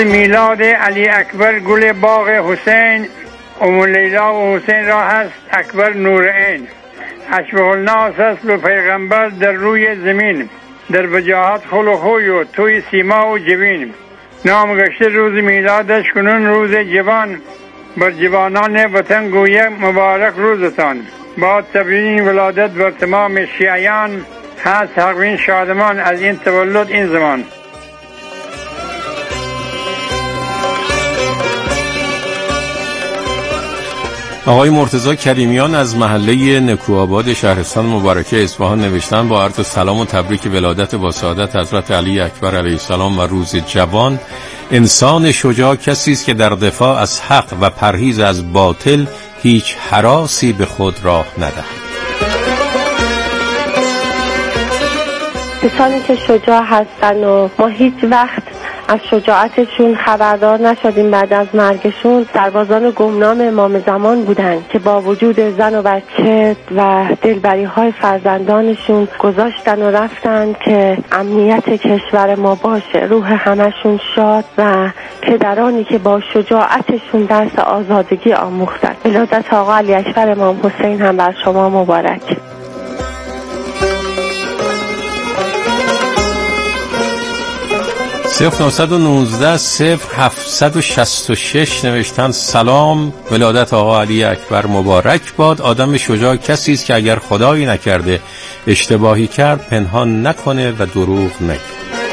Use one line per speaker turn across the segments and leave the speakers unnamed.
میلاد علی اکبر گل باغ حسین، ام لیلا و حسین را هست اکبر نورعین. اشبه الناس است و پیغمبر در روی زمین، در وجاهت خلق خوی و توی سیما و جبین. نام گشته روز میلادش کنون روز جوان، بر جوانان وطن گویه مبارک روزتان. با تبیین ولادت بر تمام شیعیان، هست حقین شادمان از این تولد این زمان.
آقای مرتضی کریمیان از محله نکوآباد شهرستان مبارکه اصفهان نوشتن: با عرض سلام و تبریک ولادت با سعادت حضرت علی اکبر علیه السلام و روز جوان. انسان شجاع کسی است که در دفاع از حق و پرهیز از باطل هیچ هراسی به خود راه ندهد.
کسانی که شجاع هستن و ما هیچ وقت از شجاعتشون خبردار نشدیم بعد از مرگشون، سربازان گمنام امام زمان بودن که با وجود زن و بچه و دلبری های فرزندانشون گذاشتن و رفتن که امنیت کشور ما باشه. روح همشون شاد و پدرانی که با شجاعتشون درس آزادگی آموختن. ولادت آقا علی اکبر امام حسین هم بر شما مبارک.
0919 0766 نوشتن: سلام، ولادت آقا علی اکبر مبارک باد. آدم شجاع کسی است که اگر خدایی نکرده اشتباهی کرد پنهان نکنه و دروغ نگه.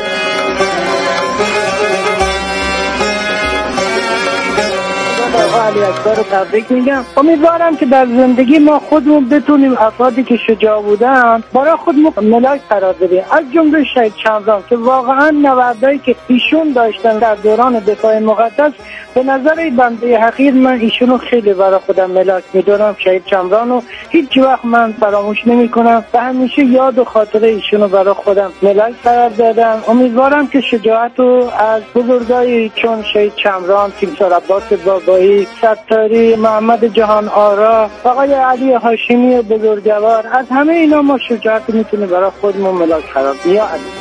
علی اکبر رو تبریک میگم. امیدوارم که در زندگی ما خودمون بتونیم افرادی که شجاع بودن برای خودمون ملاک قرار بدیم، از جمله شهید چمران که واقعا نبردایی که ایشون داشتن در دوران دفاع مقدس، به نظر بنده حقیر من ایشونو خیلی برای خودم ملاک میدونم. شهید چمرانو هیچ وقت من فراموش نمی کنم و همیشه یاد و خاطره ایشونو برای خودم ملاک قرار دادم. امیدوارم که شجاعتو از بزرگایی چون شهید چمران، تیمسار عباس بابایی، ستاری، محمد جهان آرا، آقای علی هاشمی بزرگوار، از همه اینا ما شجاعت میتونه برای خودمون ملاک قرار بدیم. یا علی.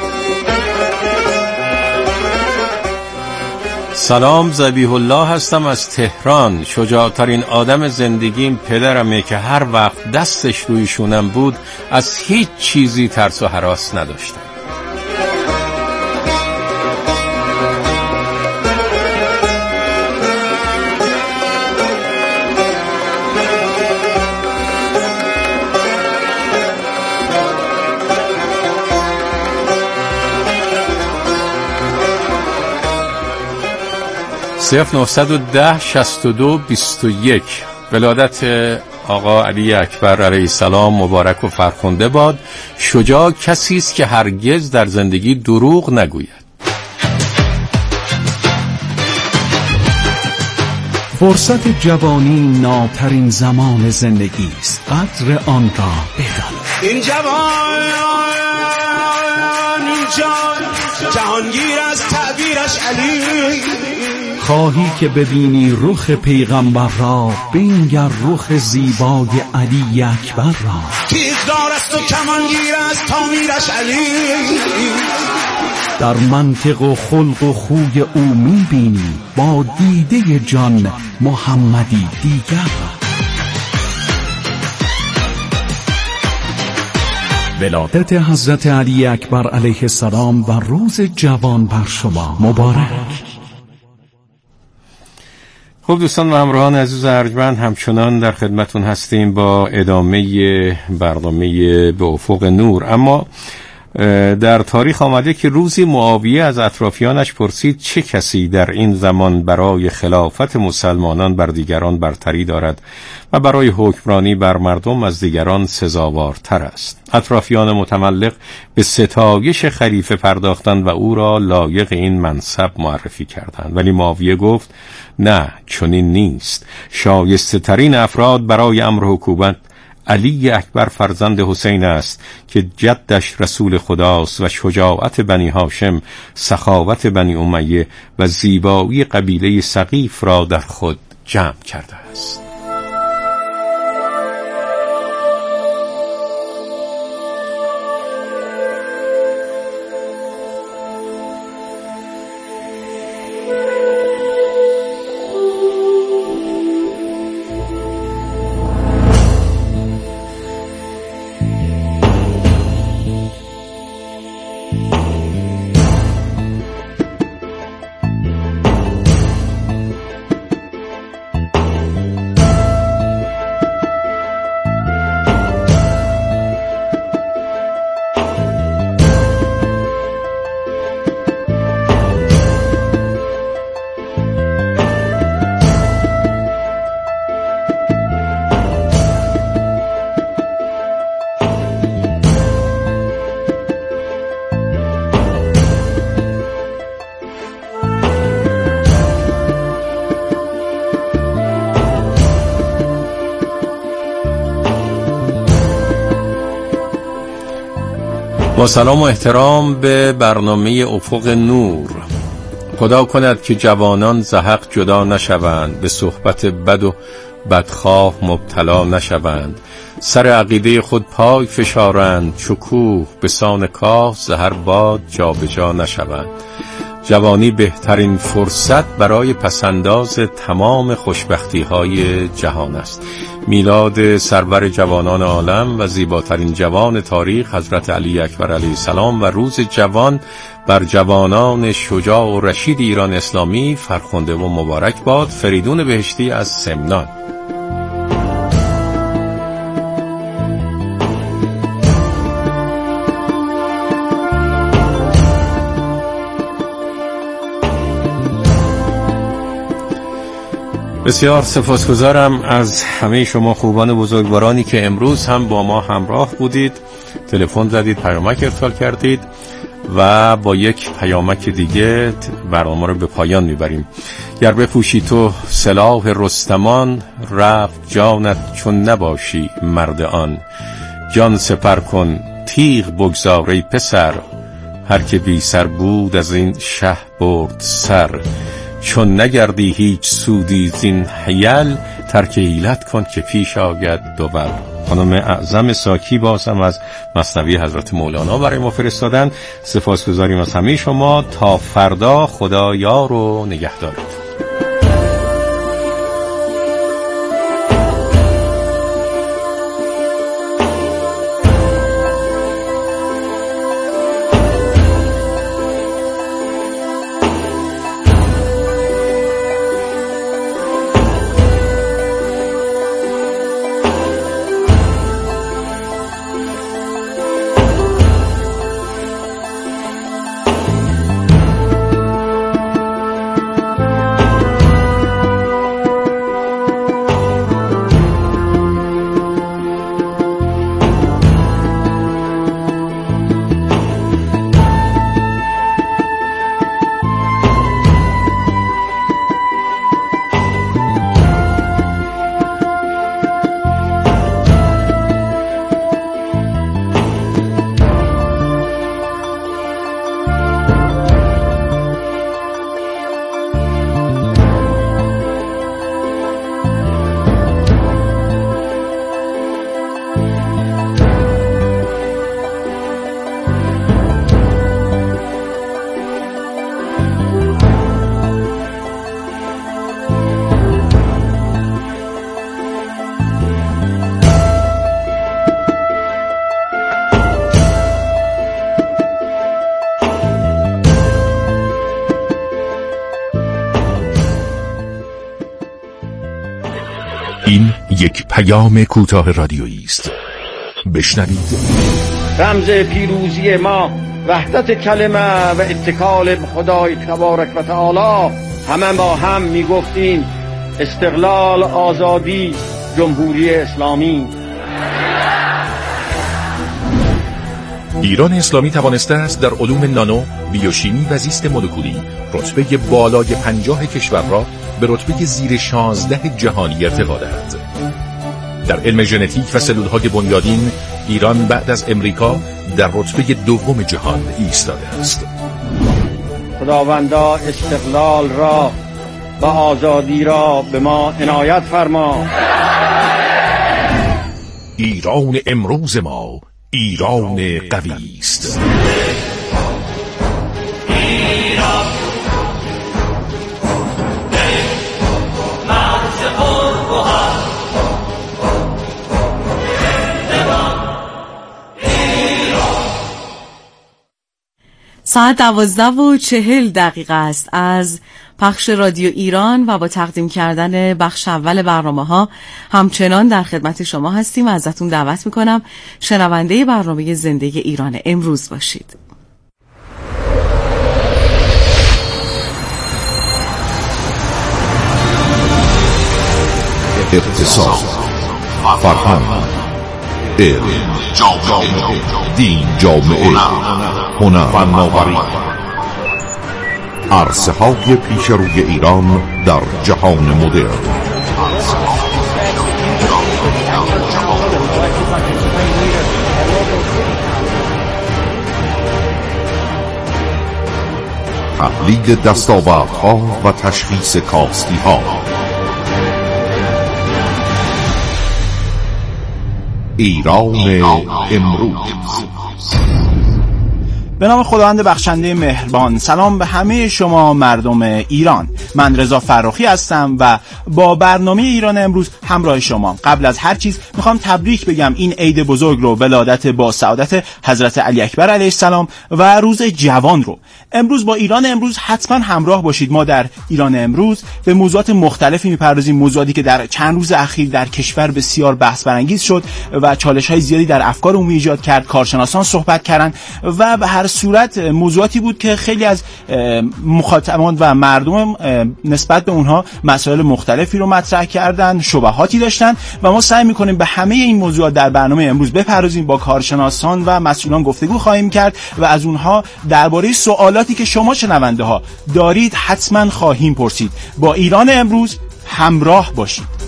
سلام، ذبیح الله هستم از تهران. شجاعترین آدم زندگیم پدرمه که هر وقت دستش روی شونم بود از هیچ چیزی ترس و هراس نداشتم. صرف 910 62 21 ولادت آقا علی اکبر علیه السلام مبارک و فرخنده باد. شجاع کسی است که هرگز در زندگی دروغ نگوید.
فرصت جوانی ناترین زمان زندگی است. قدر آن را بدان.
این جوان جهانگیر از تعبیرش علی.
خواهی که ببینی رخ پیغمبر را، بنگر رخ زیبای علی اکبر را.
تیزدار است و کمانگیر است تعمیرش علی.
در منطق و خلق و خوی او میبینی با دیده جان محمدی دیگر را. ولادت حضرت علی اکبر علیه السلام و روز جوان بر شما مبارک.
خب دوستان و همراهان عزیز ارجمند، همچنان در خدمتون هستیم با ادامه برنامه به افق نور. اما در تاریخ آمده که روزی معاویه از اطرافیانش پرسید چه کسی در این زمان برای خلافت مسلمانان بر دیگران برتری دارد و برای حکمرانی بر مردم از دیگران سزاوارتر است. اطرافیان متملق به ستایش خلیفه پرداختند و او را لایق این منصب معرفی کردند، ولی معاویه گفت نه، چنین نیست. شایسته ترین افراد برای امر حکومت علی اکبر فرزند حسین است که جدش رسول خداست و شجاعت بنی هاشم، سخاوت بنی امیه و زیبایی قبیله ثقیف را در خود جمع کرده است. با سلام و احترام به برنامه افق نور. خدا کند که جوانان ز حق جدا نشوند، به صحبت بد و بدخواه مبتلا نشوند، سر عقیده خود پای فشارند، شکوه به سان کاه ز هر باد جابجا نشوند. جوانی بهترین فرصت برای پسنداز تمام خوشبختی های جهان است. میلاد سرور جوانان عالم و زیباترین جوان تاریخ حضرت علی اکبر علیه السلام و روز جوان بر جوانان شجاع و رشید ایران اسلامی فرخنده و مبارک باد. فریدون بهشتی از سمنان. بسیار سپاسگزارم از همه شما خوبان بزرگوارانی که امروز هم با ما همراه بودید، تلفن زدید، پیامک ارسال کردید و با یک پیامک دیگه برنامه رو به پایان میبریم. گر بپوشی تو سلاح رستمان، رفت جانت چون نباشی مرد آن. جان سپر کن تیغ بگذار ای پسر، هر که بی سر بود از این شه برد سر. چون نگردی هیچ سودی زین حیل، ترک حیلت کن که پیش آید دوبر. خانم اعظم ساکی بازم از مثنوی حضرت مولانا برای ما فرستادن. سپاسگزاریم از همه شما. تا فردا خدا یار و نگهدارت.
این یک پیام کوتاه رادیویی است. بشنوید.
رمز پیروزی ما وحدت کلمه و اتکال به خدای تبارک و تعالی. همه با هم میگفتیم استقلال، آزادی، جمهوری اسلامی.
ایران اسلامی توانسته است در علوم نانو، بیوشیمی و زیست مولکولی رتبه بالای 50 کشور را به رتبه زیر 16 جهانی ارتقا دهد. در علم ژنتیک و سلول‌های بنیادین ایران بعد از امریکا در رتبه دوم جهان ایستاده است.
خداوندا استقلال را و آزادی را به ما عنایت فرما.
ایران امروز ما ایران قوی است.
ساعت 12:40 است از پخش رادیو ایران و با تقدیم کردن بخش اول برنامه‌ها همچنان در خدمت شما هستیم و ازتون دعوت میکنم شنونده برنامه زنده ایران امروز باشید.
اقتصاد، فرهنگ، علم، دین، جامعه، هنر، فناوری، عرصه‌های پیش روی ایران در جهان مدرن. تحلیل دستاوردها و تشخیص کاستی‌ها. ایران امروز.
به نام خداوند بخشنده مهربان. سلام به همه شما مردم ایران. من رضا فرخی هستم و با برنامه ایران امروز همراه شما. قبل از هر چیز میخوام تبریک بگم این عید بزرگ رو، ولادت با سعادت حضرت علی اکبر علیه السلام و روز جوان رو. امروز با ایران امروز حتما همراه باشید. ما در ایران امروز به موضوعات مختلفی میپردازیم، موضوعاتی که در چند روز اخیر در کشور بسیار بحث برانگیز شد و چالش‌های زیادی در افکار عمومی ایجاد کرد. کارشناسان صحبت کردند و به هر صورت موضوعاتی بود که خیلی از مخاطبان و مردم نسبت به اونها مسائل مختلفی رو مطرح کردن، شبهاتی داشتن و ما سعی می‌کنیم به همه این موضوعات در برنامه امروز بپردازیم. با کارشناسان و مسئولان گفتگو خواهیم کرد و از اونها درباره سوالاتی که شما شنونده ها دارید حتما خواهیم پرسید. با ایران امروز همراه باشید.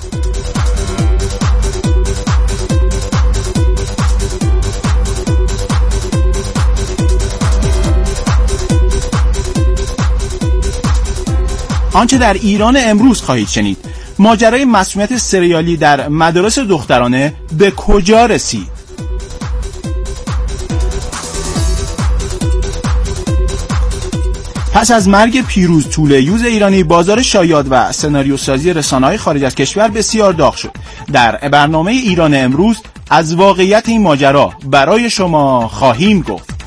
آنچه در ایران امروز خواهید شنید: ماجرای مسمومیت سریالی در مدارس دخترانه به کجا رسید؟ پس از مرگ پیروز طوله‌یوز ایرانی، بازار شایعات و سناریوسازی رسانه‌های خارج از کشور بسیار داغ شد. در برنامه ایران امروز از واقعیت این ماجرا برای شما خواهیم گفت.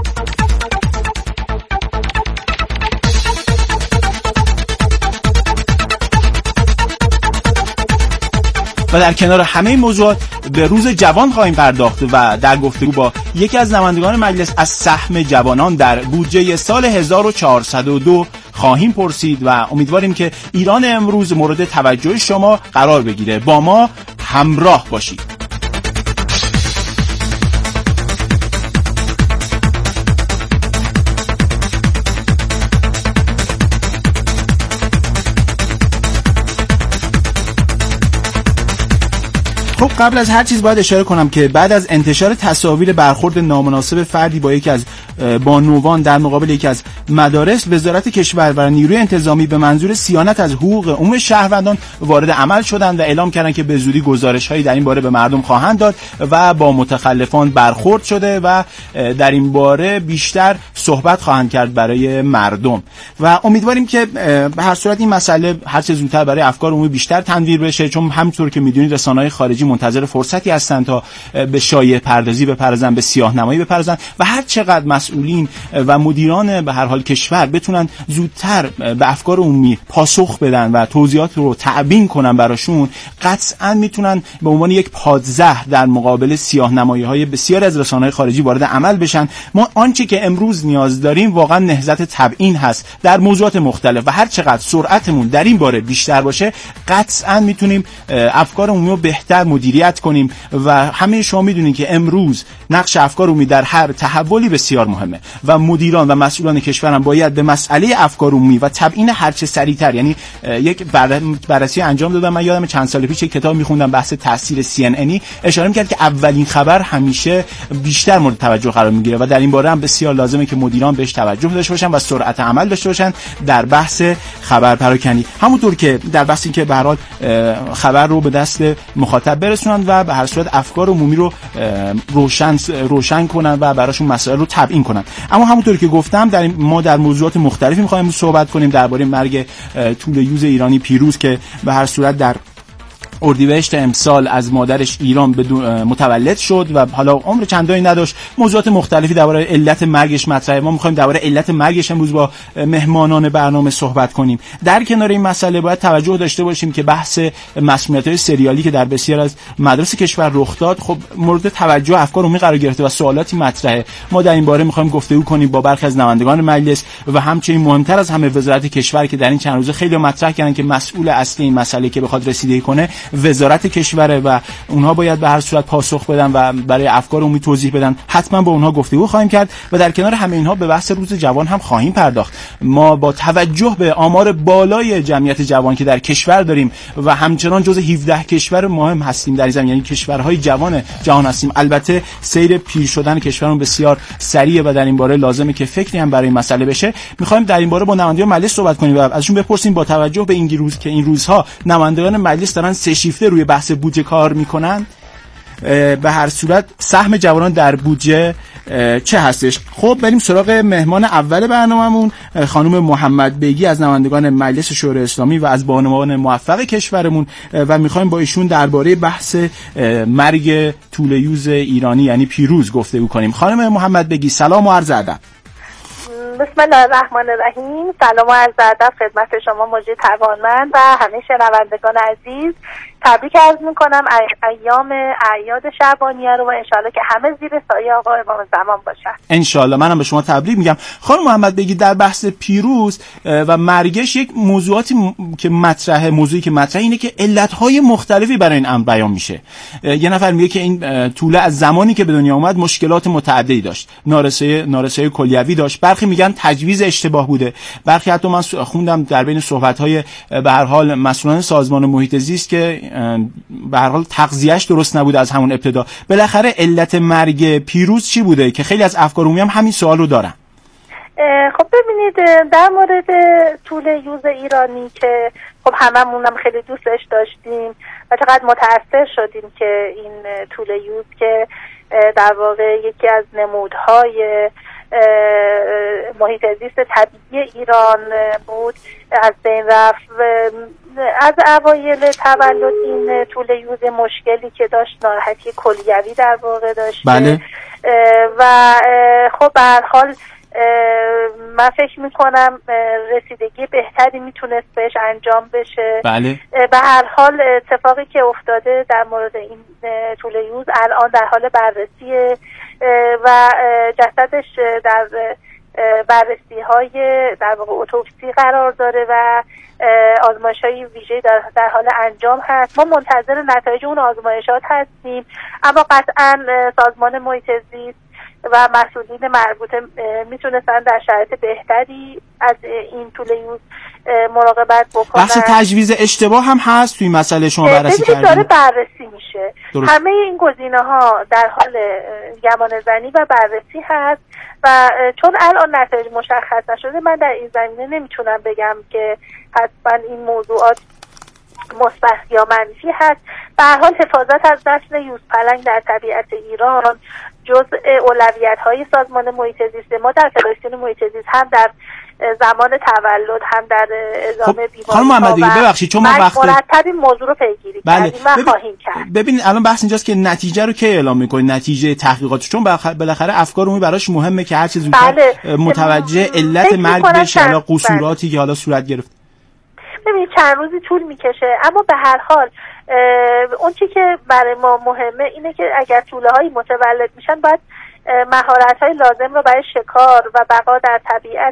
و در کنار همه موضوعات به روز جوان خواهیم پرداخت و در گفتگو با یکی از نمایندگان مجلس از سهم جوانان در بودجه سال 1402 خواهیم پرسید و امیدواریم که ایران امروز مورد توجه شما قرار بگیره. با ما همراه باشید. خب قبل از هر چیز باید اشاره کنم که بعد از انتشار تصاویر برخورد نامناسب فردی با یکی از بانوان در مقابل یکی از مدارس، وزارت کشور و نیروی انتظامی به منظور صیانت از حقوق عموم شهروندان وارد عمل شدند و اعلام کردند که به زودی گزارش‌هایی در این باره به مردم خواهند داد و با متخلفان برخورد شده و در این باره بیشتر صحبت خواهند کرد برای مردم و امیدواریم که به هر صورت این مسئله هر چه زودتر برای افکار عمومی بیشتر تنویر بشه، چون همونطور که می‌دونید رسانه‌های خارجی منتظر فرصتی هستند تا به شایعه پردازی بپردازن، به سیاه‌نمایی بپردازن و هر چقدر مسئولین و مدیران به هر حال کشور بتونن زودتر به افکار عمومی پاسخ بدن و توضیحات رو تبیین کنن براشون، قطعاً میتونن به عنوان یک پادزهر در مقابل سیاه‌نمایی‌های بسیار از رسانه‌های خارجی وارد عمل بشن. ما آنچه که امروز نیاز داریم واقعاً نهضت تبیین هست در موضوعات مختلف و هر چقدر سرعتمون در این باره بیشتر باشه، قطعاً میتونیم افکار عمومی رو بهتر مدیریت کنیم و همه شما میدونید که امروز نقش افکار عمومی در هر تحولی بسیار مهمه و مدیران و مسئولان کشور هم باید به مسئله افکار عمومی و تبیین هرچه سریعتر، یعنی یک بررسی انجام دادم. من یادم چند سال پیش یک کتاب میخوندم بحث تاثیر CNN اشاره میکرد که اولین خبر همیشه بیشتر مورد توجه قرار میگیره و در این باره هم بسیار لازمه که مدیران بهش توجه داشته باشن و سرعت عمل داشته باشن در بحث خبر پراکنی، همونطور که در بحث این که به هر حال خبر رو به دست مخاطب برسونن و به هر صورت افکار عمومی رو روشن کنن و براشون مسائل رو تبیین کنن. اما همونطور که گفتم ما در موضوعات مختلفی می‌خوایم صحبت کنیم درباره مرگ طوله‌یوز ایرانی پیروز که به هر صورت در اردیبهشت امسال از مادرش ایران متولد شد و حالا عمر چندانی نداشت. موضوعات مختلفی درباره علت مرگش مطرحه. ما می‌خوایم درباره علت مرگش امروز با مهمانان برنامه صحبت کنیم. در کنار این مسئله باید توجه داشته باشیم که بحث مسمومیت‌های سریالی که در بسیار از مدارس کشور رخ داد خب مورد توجه افکار عمومی قرار گرفته و سوالاتی مطرحه. ما در این باره می‌خوایم گفتگو کنیم با برخی از نمایندگان مجلس و همچنین مهمتر از همه وزارت کشور که در این چند روزه خیلی مطرح کردن که مسئول اصلی این مسئله که بخواد رسیدگی کنه وزارت کشوره و اونها باید به هر صورت پاسخ بدن و برای افکار عمومی توضیح بدن. حتما با اونها گفتگو خواهیم کرد و در کنار همه اینها به بحث روز جوان هم خواهیم پرداخت. ما با توجه به آمار بالای جمعیت جوان که در کشور داریم و همچنان جزو 17 کشور مهم هستیم در این زمین، یعنی کشورهای جوان جهان هستیم. البته سیر پیر شدن کشورمون بسیار سریعه و در این باره لازمه که فکری هم برای این مسئله بشه. می‌خوایم در این باره با نمایندگان مجلس صحبت کنیم و ازشون بپرسیم با توجه به این روز که این روزها نمایندگان مجلس دارن سه شیفته روی بحث بودجه کار میکنن، به هر صورت سهم جوانان در بودجه چه هستش. خب بریم سراغ مهمان اول برنامه‌مون، خانم محمد بیگی از نمایندگان مجلس شورای اسلامی و از بانوان موفق کشورمون و می‌خوایم با ایشون درباره بحث مرگ طوله‌یوز ایرانی یعنی پیروز گفتگو کنیم. خانم محمد بیگی سلام و عرض ادب.
بسم الله الرحمن الرحیم. سلام و عرض ادب خدمت شما مجری توانمند و همه شنوندگان عزیز. تبریک عرض میکنم ایام اعیاد شعبانیه رو و انشالله که همه زیر سایه آقا امام زمان باشن. انشالله.
منم به شما تبریک میگم. خانم محمد بگید در بحث پیروز و مرگش یک موضوعی که مطرحه اینه که علتهای مختلفی برای این امر بیان میشه. یه نفر میگه که این طوله از زمانی که به دنیا اومد مشکلات متعددی داشت، نارسایی کلیوی داشت، برخی میگن تجویز اشتباه بوده، برخی حتی من خوندم در بین صحبت‌های به هر حال مسئولان سازمان محیط زیست که به هر حال تغذیه‌اش درست نبوده از همون ابتدا. بالاخره علت مرگ پیروز چی بوده که خیلی از افکار عمومی هم همین سوال رو دارن؟
خب ببینید در مورد طوله‌یوز ایرانی که خب هممونم خیلی دوستش داشتیم و چقدر متأثر شدیم که این طوله‌یوز که در واقع یکی از نمودهای محیط زیست طبیعی ایران بود از بین رفت. از اوایل تولد این طوله‌یوز مشکلی که داشت ناراحتی کلیوی در واقع داشت.
بله.
و خب به هر حال من فکر میکنم رسیدگی بهتری میتونست بهش انجام بشه.
بله.
به هر حال اتفاقی که افتاده در مورد این طوله‌یوز الان در حال بررسیه و جسدش در بررسی های در واقع اتوپسی قرار داره و آزمایش های ویژه در حال انجام هست. ما منتظر نتایج اون آزمایشات هستیم، اما قطعا سازمان محیط زیست و مسئولین مربوطه میتونستن در شرایط بهتری از این طوله‌یوز مراقبت بکنن.
بحث تجویز اشتباه هم هست توی مسئله شما بررسی کردید؟
داره بررسی میشه. درست. همه این گزینه‌ها در حال گمانه‌زنی و بررسی هست و چون الان نتایج مشخص نشده من در این زمینه نمیتونم بگم که حتما این موضوعات مثبت یا منفی هست. به هر حال حفاظت از نسل یوزپلنگ در طبیعت ایران جزء اولویت‌های سازمان محیط زیست. ما در فدراسیون محیط زیست هم در زمان تولد هم در ادامه بیماری
ببخشید چون ما وقت
مرتب این موضوع رو پیگیری کردیم و خواهیم کرد.
ببینید الان بحث اینجاست که نتیجه رو کی اعلام می‌کنید، نتیجه تحقیقات، چون بالاخره افکار عمومی براش مهمه که هر چه زودتر متوجه علت مرگ بشه یا قصوراتی که حالا صورت گرفت.
ببینید چند روزی طول میکشه، اما به هر حال اون چی که برای ما مهمه اینه که اگر طوله‌هایی متولد میشن باید مهارت‌های لازم رو برای شکار و بقا در طبیعت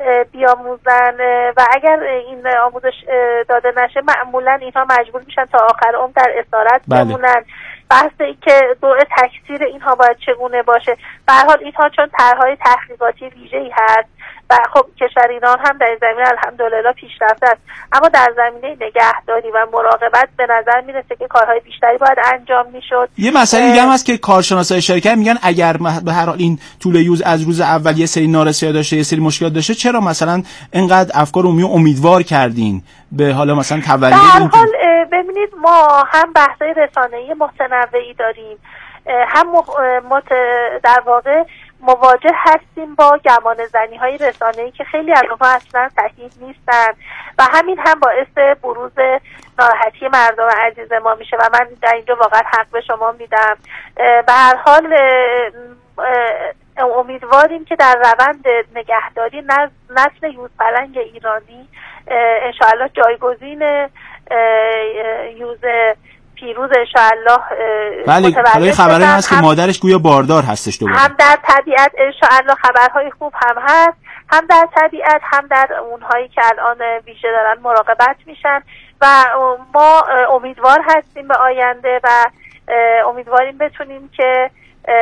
بیاموزن و اگر این آموزش داده نشه معمولا اینها مجبور میشن تا آخر عمر در اسارت بمونن. بحث این که نوع تکثیر اینها باید چگونه باشه، به هر حال اینها چون طرح‌های تحقیقاتی ویژه‌ای هست و خب کشور ایران هم در این زمینه الحمدلله پیشرفته است، اما در زمینه نگهداری و مراقبت به نظر میرسه که کارهای بیشتری باید انجام میشد.
یه مسئله دیگه هم هست که کارشناسای شرکت میگن اگر به هر حال این طوله‌یوز از روز اول یه سری نارسایی داشته، یه سری مشکلات داشته، چرا مثلا اینقدر افکار عمومی امیدوار کردین به حالا مثلا تولد
این؟ به هر حال ببینید ما هم بحث‌های رسانه‌ای متنوعی داریم، هم در واقع مواجه هستیم با گمانه‌زنی‌های رسانه‌ای که خیلی از اونها اصلا صحیح نیستن و همین هم باعث بروز ناراحتی مردم عزیز ما میشه و من در اینجا واقعا حق به شما میدم. به هر حال امیدواریم که در روند نگهداری نسل یوزپلنگ ایرانی انشاءالله جایگزین یوز پیروز انشاءالله
بله. حالا خبری هست که مادرش گویا باردار هستش دوباره.
هم در طبیعت انشاءالله خبرهای خوب هم هست، هم در طبیعت هم در اونهایی که الان ویژه دارن مراقبت میشن و ما امیدوار هستیم به آینده و امیدواریم بتونیم که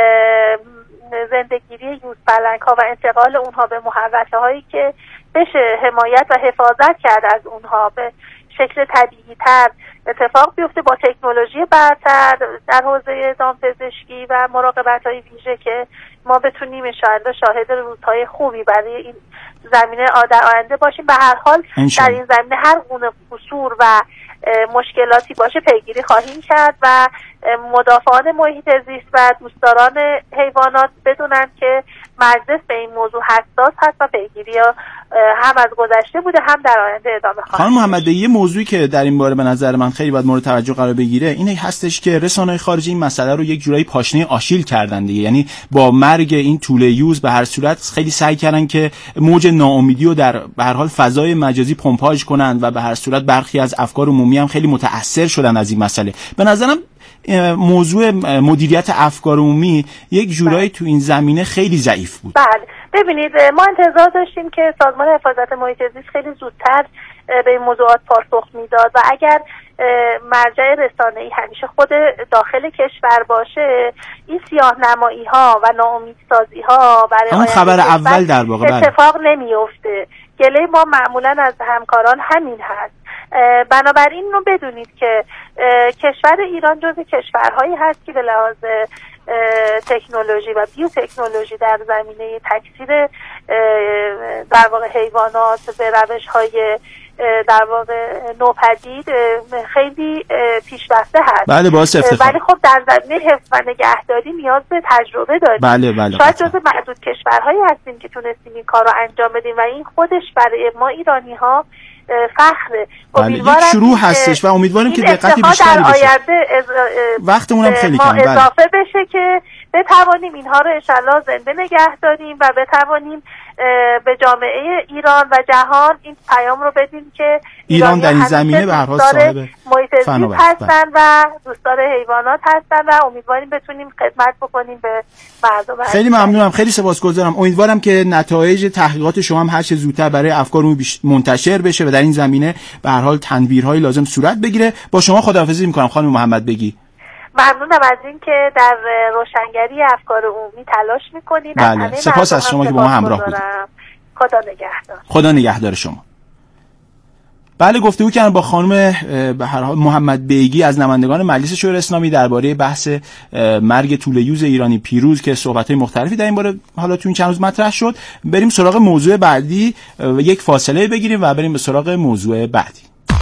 زندگیری یوزپلنگ ها و انتقال اونها به محوطه هایی که بشه حمایت و حفاظت کرد از اونها به شکل طبیعی تر اتفاق بیفته با تکنولوژی برتر در حوزه دامپزشکی و مراقبت های ویژه که ما بتونیم انشاءالله شاهد روزهای خوبی برای این زمینه در آینده باشیم. به هر حال در این زمینه هر گونه قصور و مشکلاتی باشه پیگیری خواهیم کرد و مدافعان محیط زیست و دوستداران حیوانات بدونن که مجلس به این موضوع حساس هست و پیگیری هم از گذشته بوده هم در آینده ادامه خواهد.
خانم محمد، یه موضوعی که در این باره به نظر من خیلی باید مورد توجه قرار بگیره اینه هستش که رسانه‌های خارجی این مسئله رو یک جورایی پاشنه آشیل کردن دیگه. یعنی با مرگ این توله یوز به هر صورت خیلی سعی کردن که موج ناامیدی رو در به هر حال فضای مجازی پمپاژ کنن و به هر صورت برخی از افکار عمومی هم خیلی متأثر شدن از این مسئله. به نظرم موضوع مدیریت افکار عمومی یک جورایی تو این زمینه خیلی ضعیف بود.
بله ببینید، ما انتظار داشتیم که سازمان حفاظت محیط زیست خیلی زودتر به این موضوعات پاسخ میداد و اگر مرجع رسانه‌ای همیشه خود داخل کشور باشه این سیاه‌نمایی ها و ناامیدسازی ها برای
همون خبر اول در واقع
اتفاق نمیفته. گله ما معمولا از همکاران همین هست. بنابراین رو بدونید که کشور ایران جزو کشورهایی هست که به لحاظ تکنولوژی و بیوتکنولوژی در زمینه تکثیر در واقع حیوانات به روش‌های در واقع نوپدید خیلی پیشرفته هست.
بله باعث افتخار.
ولی خب در زمینه حفظ و نگهداری نیاز به تجربه داریم.
بله
شاید جزو معدود کشورهایی هستیم که تونستیم این کار رو انجام بدیم و این خودش برای ما ایرانی‌ها فخره.
یک شروع هستش و امیدواریم که دقتی بیشتری بشه. وقتمون هم خیلی کم.
اضافه بشه که بتوانیم اینها رو انشالله زنده نگه داریم و بتوانیم به جامعه ایران و جهان این پیام رو بدیم که
ایران در این زمینه به هر حال صاحب
محیط زیست هستن و دوستدار حیوانات هستن و امیدواریم بتونیم خدمت بکنیم به مردم.
خیلی ممنونم، خیلی سپاسگزارم. امیدوارم که نتایج تحقیقات شما هم هر چه زودتر برای افکار منتشر بشه و در این زمینه به هر حال تدبیرهای لازم صورت بگیره. با شما خداحافظی می‌کنم خانم محمد بگی.
ممنونم از این که در روشنگری افکار عمومی تلاش میکنید.
بله سپاس از شما که با ما همراه بودید.
خدا نگهدار.
خدا نگهدار شما. بله گفتگو کردم با خانم به هر حال محمد بیگی از نمایندگان مجلس شورای اسلامی درباره بحث مرگ توله یوز ایرانی پیروز که صحبت‌های مختلفی در این باره حالا تو این چند روز مطرح شد. بریم سراغ موضوع بعدی، یک فاصله بگیریم و بریم به سراغ موضوع بعدی.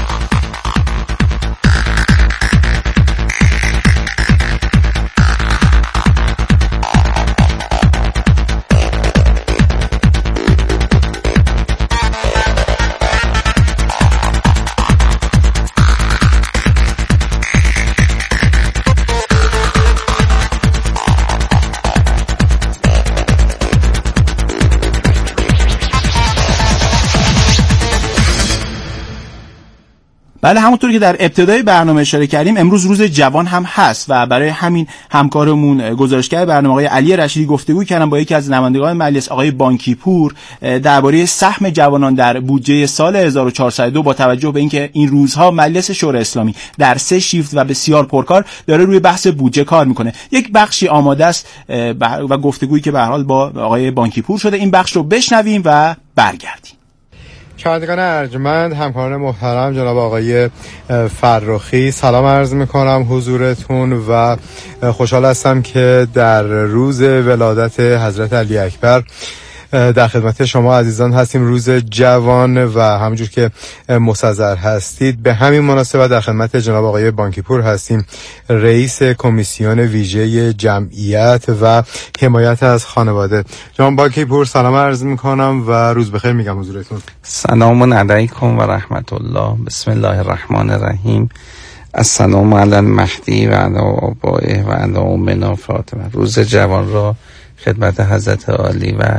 بله همونطور که در ابتدای برنامه اشاره کردیم امروز روز جوان هم هست و برای همین همکارمون گزارشگر برنامه آقای علی رشیدی گفتگو کردن با یکی از نمایندگان مجلس آقای بانکی پور درباره سهم جوانان در بودجه سال 1402 با توجه به اینکه این روزها مجلس شورای اسلامی در 3 شیفت و بسیار پرکار داره روی بحث بودجه کار میکنه. یک بخشی آماده است و گفتگویی که به هر حال با آقای بانکی پور شده این بخش رو بشنویم و برگردیم.
شنوندگان ارجمند، همکاران محترم، جناب آقای فرخی، سلام عرض میکنم حضورتون و خوشحال هستم که در روز ولادت حضرت علی اکبر در خدمت شما عزیزان هستیم. روز جوان و همونجور که مستحضر هستید به همین مناسبت در خدمت جناب آقای بانکی پور هستیم، رئیس کمیسیون ویژه جمعیت و حمایت از خانواده. جناب بانکی پور سلام عرض میکنم و روز بخیر میگم حضورتون.
سلام علیکم و رحمت الله. بسم الله الرحمن الرحیم. السلام علی المهدی و علی آبائه و علی امنا فاطمه. روز جوان را خدمت حضرت عالی و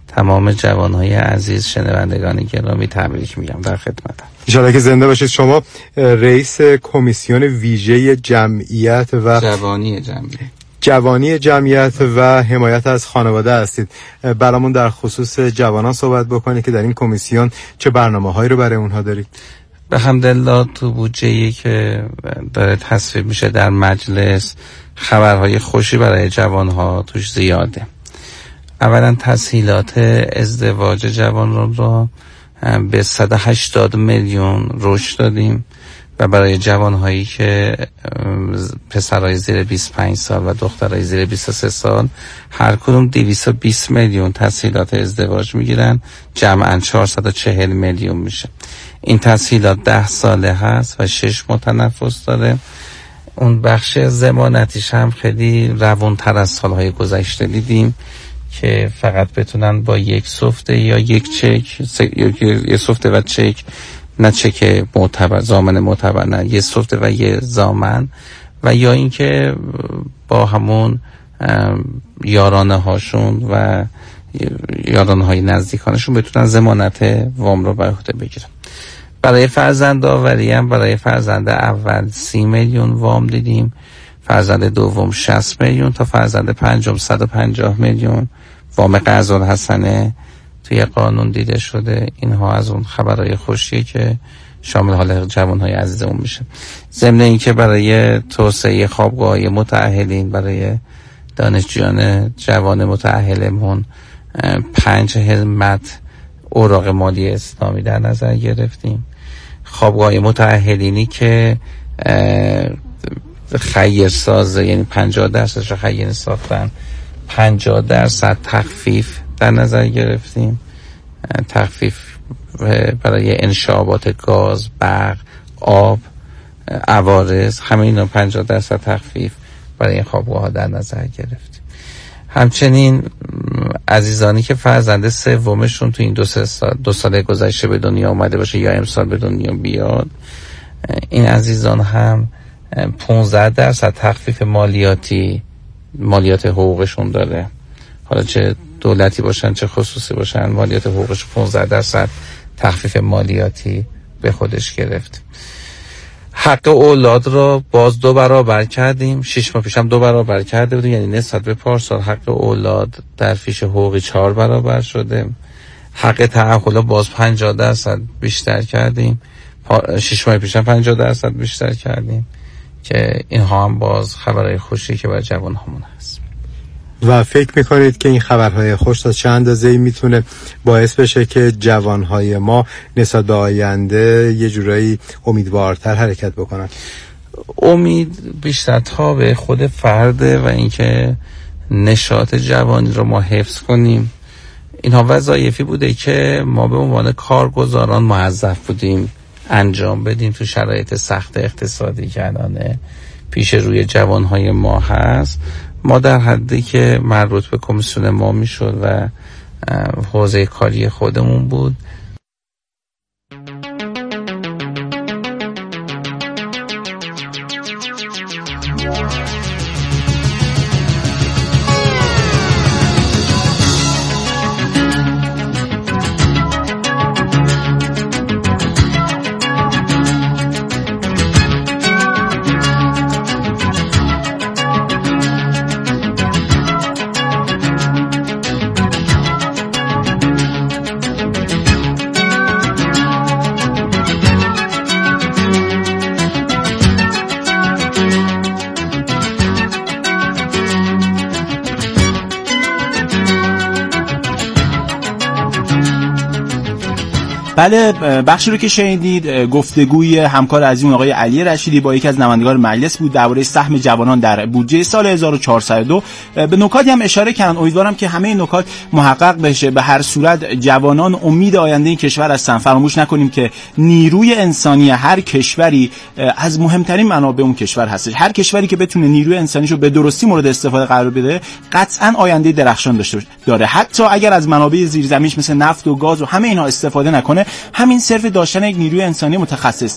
تمام جوانهای عزیز، شنوندگان گرامی تبریک میگم، در خدمتم.
انشاءالله که زنده باشید. شما رئیس کمیسیون ویژه جمعیت و جوانی جمعیت و حمایت از خانواده هستید. برامون در خصوص جوانان صحبت بکنید که در این کمیسیون چه برنامه‌هایی رو برای اونها دارید؟
به حمدالله تو بودجه‌ای که داره تصویب میشه در مجلس خبرهای خوشی برای جوانها توش زیاده. اولا تسهیلات ازدواج جوانان را به 180 میلیون رشد دادیم و برای جوانهایی که پسرای زیر 25 سال و دخترای زیر 23 سال هر کدوم 220 میلیون تسهیلات ازدواج میگیرن، جمعاً 440 میلیون میشه. این تسهیلات 10 ساله هست و 6 متنفس داره. اون بخش ضمانتیش هم خیلی روان‌تر از سالهای گذشته دیدیم که فقط بتونن با یک سفته یا یک چک، یک سفته و چک، نه چک معتبر، ضامن معتبر، نه یه سفته و یه ضامن، و یا اینکه با همون یارانه هاشون و یارانه های نزدیکانشون بتونن ضمانت وام رو بر عهده بگیرن. برای فرزند آوری هم برای فرزند اول 30 میلیون وام دیدیم، فرزند دوم 60 میلیون تا فرزند پنجم 150 میلیون وام قرض الحسنه توی قانون دیده شده. اینها از اون خبرهای خوشیه که شامل حال جوانهای عزیزمون میشه. ضمن این که برای توسعه خوابگاه‌های متأهلین برای دانشجویان جوان متأهلمون 5 همت اوراق مالی اسلامی در نظر گرفتیم. خوابگاه متأهلینی که خیر سازه، یعنی 50% خیر ساختن، 50% تخفیف در نظر گرفتیم. تخفیف برای انشابات گاز، برق، آب، عوارض، همه اینا 50% تخفیف برای این خوابگاه ها در نظر گرفتیم. همچنین عزیزانی که فرزند سومشون تو این 2 سال گذشته به دنیا آمده باشه یا امسال به دنیا بیاد، این عزیزان هم 15% تخفیف مالیات حقوقشون داره. حالا چه دولتی باشن چه خصوصی باشن، مالیات حقوقش 15% تخفیف مالیاتی به خودش گرفت. حق اولاد را باز 2 برابر کردیم. 6 ماه پیش هم 2 برابر کرده بودیم، یعنی نسبت به پارسال حق اولاد در فیش حقوقی 4 برابر شده. حق تعهل باز 50% بیشتر کردیم. 6 ماه پیش هم 50% بیشتر کردیم که اینها هم باز خبرهای خوشی که برای جوان همون هست.
و فکر میکنید که این خبرهای خوش تا چه اندازه‌ای میتونه باعث بشه که جوانهای ما نسبت به آینده یه جورایی امیدوارتر حرکت بکنن؟
امید بیشتر تا به خود فرده و اینکه نشاط جوانی رو ما حفظ کنیم. اینها وظایفی بوده که ما به عنوان کارگزاران موظف بودیم انجام بدیم تو شرایط سخت اقتصادی که الان پیش روی جوانهای ما هست. ما در حدی که مربوط به کمیسیون ما میشد و حوزه کاری خودمون بود
بله، بخشی رو که شنیدید گفتگوی همکار عزیزمون آقای علی رشیدی با یکی از نمایندگان مجلس بود درباره سهم جوانان در بودجه سال 1402. به نکاتی هم اشاره کردن، امیدوارم که همه این نکات محقق بشه. به هر صورت جوانان امید آینده این کشور هستن. فراموش نکنیم که نیروی انسانی هر کشوری از مهمترین منابع اون کشور هستش. هر کشوری که بتونه نیروی انسانیشو به درستی مورد استفاده قرار بده قطعاً آینده درخشان داره. حتی اگر از منابع زیرزمینیش مثل نفت و گاز و همه اینها استفاده نکنه، همین صرف داشتن یک نیروی انسانی متخصص